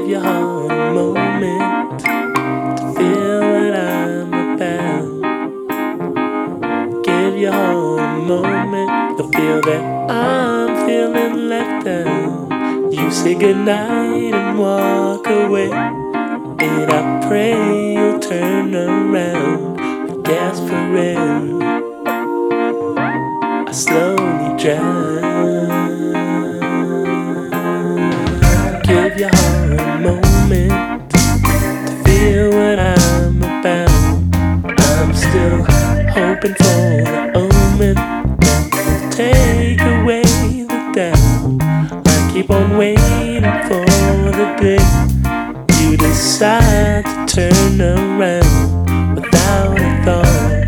Give your heart a moment to feel what I'm about. Give your heart a moment to feel that I'm feeling left out. You say goodnight and walk away, and I pray you'll turn around. But desperate, I slowly drown. Give your heart a moment to feel what I'm about. I'm still hoping for the omen that will take away the doubt. I keep on waiting for the day you decide to turn around without a thought,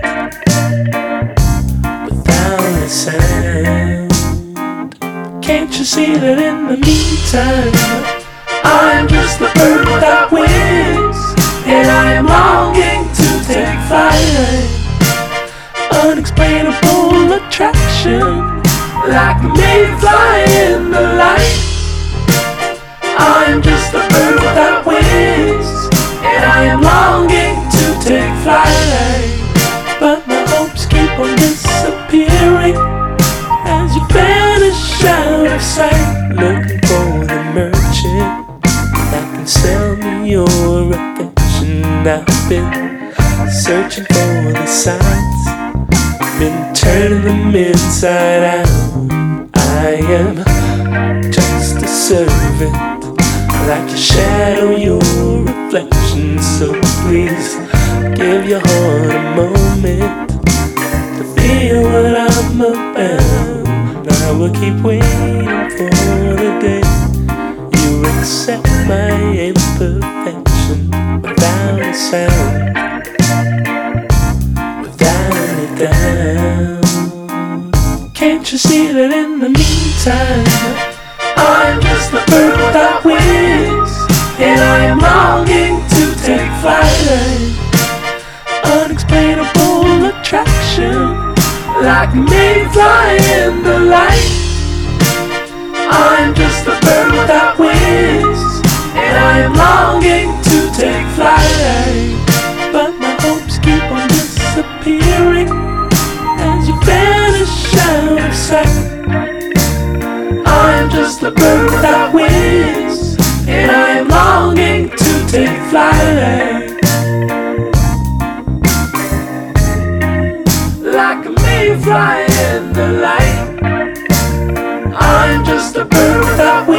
without a sound. Can't you see that in the meantime I'm just a bird without wings, and I am longing to take flight. Unexplainable attraction, like a mayfly in the light. I'm just a bird without wings, and I am longing to take flight. But my hopes keep on disappearing as you vanish out of sight. Looking for the merchant that can sell me your affection. I've been searching for the signs, been turning them inside out. I am just a servant, like a shadow, your reflection. So please give your heart a moment to feel what I'm about. I will keep waiting for the day you accept my imperfection without a sound, without a doubt. Can't you see that in the meantime I'm just a bird without wings, and I am longing to take flight. Unexplainable attraction, like a mayfly in the light. I'm just a bird without wings, and I am longing to take flight. But my hopes keep on disappearing as you vanish out of sight. I'm just a bird without wings, and I am longing to take flight. Like a mayfly in the light. I'm just a bird without wings.